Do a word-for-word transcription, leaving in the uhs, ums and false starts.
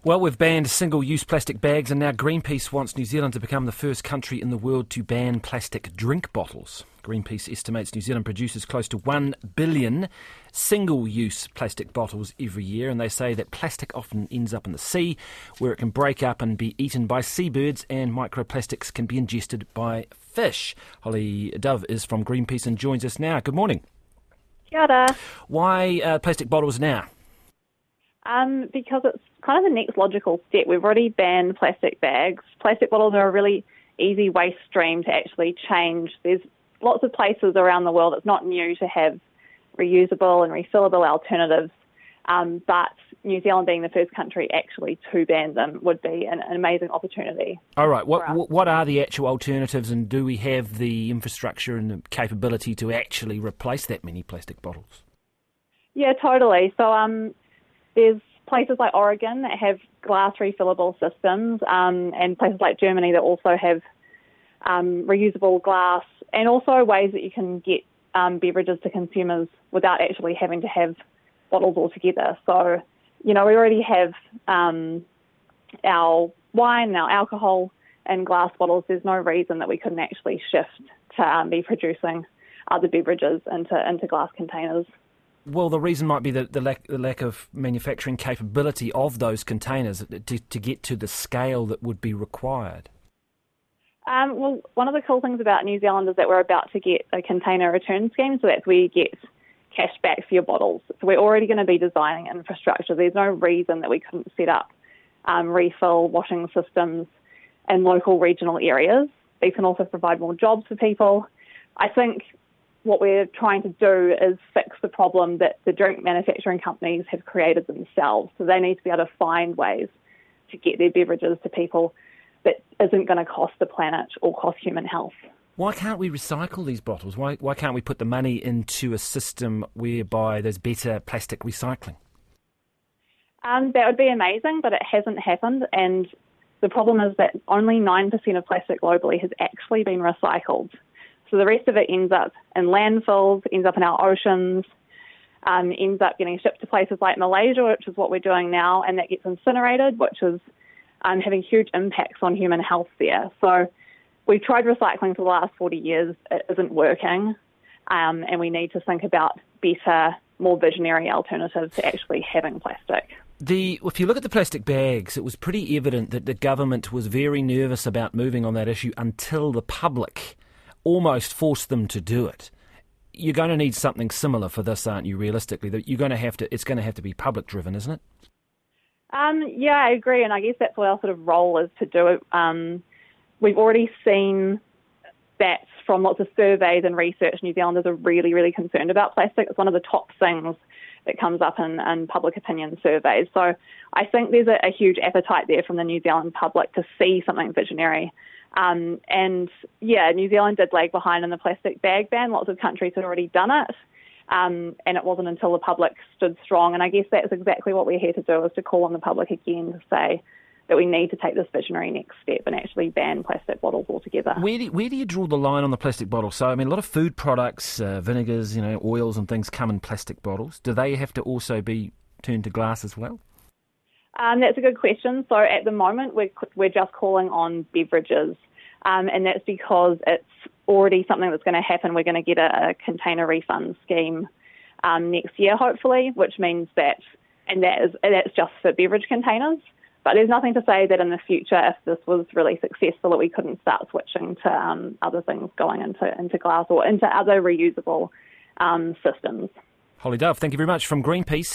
Well, we've banned single-use plastic bags, and now Greenpeace wants New Zealand to become the first country in the world to ban plastic drink bottles. Greenpeace estimates New Zealand produces close to one billion single-use plastic bottles every year, and they say that plastic often ends up in the sea, where it can break up and be eaten by seabirds, and microplastics can be ingested by fish. Holly Dove is from Greenpeace and joins us now. Good morning. Kia ora. Why uh, plastic bottles now? Um, because it's kind of the next logical step. We've already banned plastic bags. Plastic bottles are a really easy waste stream to actually change. There's lots of places around the world. It's not new to have reusable and refillable alternatives, um, but New Zealand being the first country actually to ban them would be an, an amazing opportunity. All right, what what are the actual alternatives, and do we have the infrastructure and the capability to actually replace that many plastic bottles? Yeah, totally. So um, there's places like Oregon that have glass refillable systems, um, and places like Germany that also have um, reusable glass, and also ways that you can get um, beverages to consumers without actually having to have bottles altogether. So, you know, we already have um, our wine and our alcohol in glass bottles. There's no reason that we couldn't actually shift to um, be producing other beverages into, into glass containers. Well, the reason might be the, the, lack, the lack of manufacturing capability of those containers to, to get to the scale that would be required. Um, well, one of the cool things about New Zealand is that we're about to get a container return scheme, so that's where you get cash back for your bottles. So we're already going to be designing infrastructure. There's no reason that we couldn't set up um, refill washing systems in local regional areas. These can also provide more jobs for people. I think what we're trying to do is fix the problem that the drink manufacturing companies have created themselves. So they need to be able to find ways to get their beverages to people that isn't going to cost the planet or cost human health. Why can't we recycle these bottles? Why why can't we put the money into a system whereby there's better plastic recycling? Um, that would be amazing, but it hasn't happened. And the problem is that only nine percent of plastic globally has actually been recycled. So the rest of it ends up in landfills, ends up in our oceans, um, ends up getting shipped to places like Malaysia, which is what we're doing now, and that gets incinerated, which is um, having huge impacts on human health there. So we've tried recycling for the last forty years. It isn't working, um, and we need to think about better, more visionary alternatives to actually having plastic. The, if you look at the plastic bags, it was pretty evident that the government was very nervous about moving on that issue until the public almost forced them to do it. You're going to need something similar for this, aren't you, realistically? That you're going to have to, it's going to have to be public-driven, isn't it? Um, yeah, I agree, and I guess that's what our sort of role is to do it. Um, we've already seen that from lots of surveys and research. New Zealanders are really, really concerned about plastic. It's one of the top things that comes up in, in public opinion surveys. So I think there's a, a huge appetite there from the New Zealand public to see something visionary. Um, and, yeah, New Zealand did lag behind in the plastic bag ban. Lots of countries had already done it, um, and it wasn't until the public stood strong. And I guess that's exactly what we're here to do, is to call on the public again to say that we need to take this visionary next step and actually ban plastic bottles altogether. Where do, where do you draw the line on the plastic bottle? So, I mean, a lot of food products, uh, vinegars, you know, oils and things come in plastic bottles. Do they have to also be turned to glass as well? Um, that's a good question. So at the moment, we're, we're just calling on beverages, um, and that's because it's already something that's going to happen. We're going to get a, a container refund scheme um, next year, hopefully, which means that, and that is that's just for beverage containers. But there's nothing to say that in the future, if this was really successful, that we couldn't start switching to um, other things going into, into glass or into other reusable um, systems. Holly Dove, thank you very much from Greenpeace.